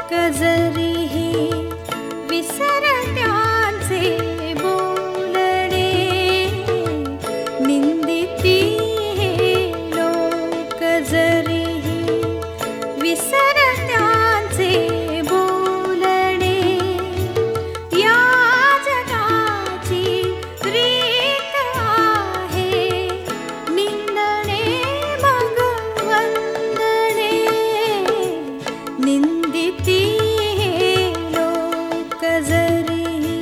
लोक जरीही विसरत्यांचे बोलणे, निंदिती हे लोक जरीही विसरत्यांचे बोलणे, या जगाची रीत आहे निंदणे मग वंदणे, निंदिती हे लोक जरीही.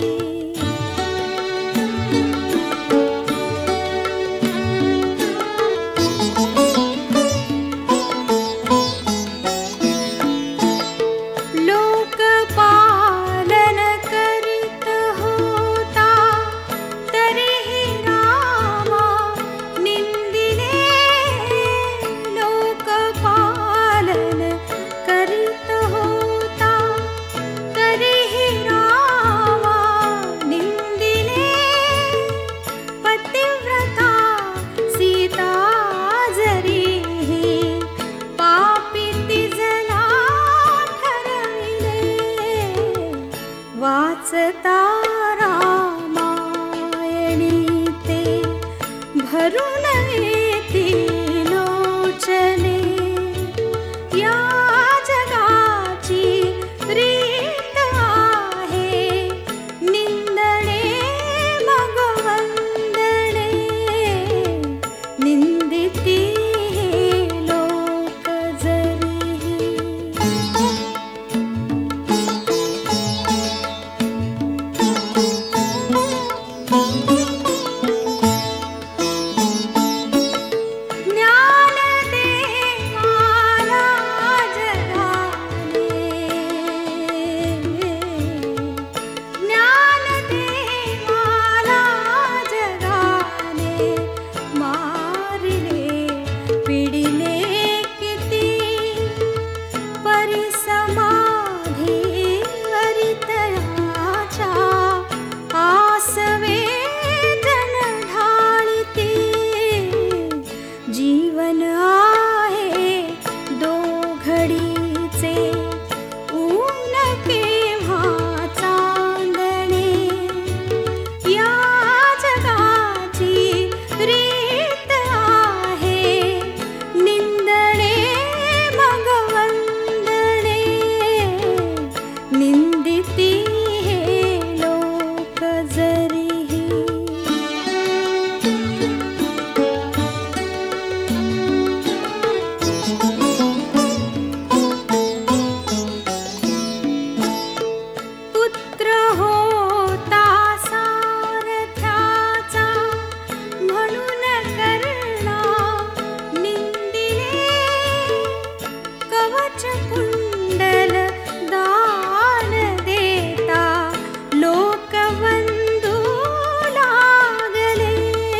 लोकपालन करीत होता तरीही रामा निंदिले, लोकपालन करीत होता तरीही रामा निंदिले, पतिव्रता सीता जरीही पापी तिजला ठरविले, वाचता रामायणी ते भरून येती लोचने, या जगाची रीत आहे निंदणे मग वंदणे, निंदिती हे लोक जरीही. ज्ञानदेवाला जगाने, ज्ञानदेवाला जगाने मारिले पिडिले किती, परिसमाधी वरितयाच्या आसवे जन ढाळिती, जीवन आहे दोघडीचे ऊन केव्हा चांदणे, या जगाची रीत आहे निंदणे मग वंदणे, निंदिती हे लोक जरीही. पुत्र होता सारथ्याचा म्हणून कर्णा निंदिले, कवच कुंडल दान देता लोकवंदू लागले,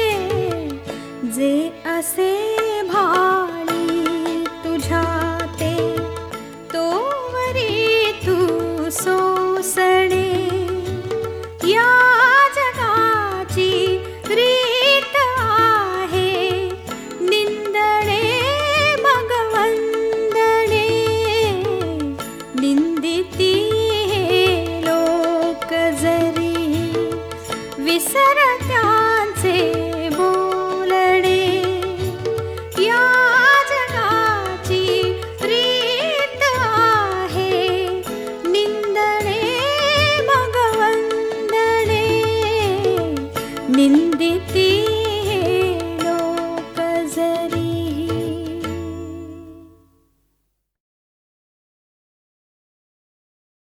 जे असे भाळी तुझ्या ते तोवरी तू सोसणे, या जगाची रीत आहे निंदणे मग वंदणे, निंदिती हे लोक जरीही विसरत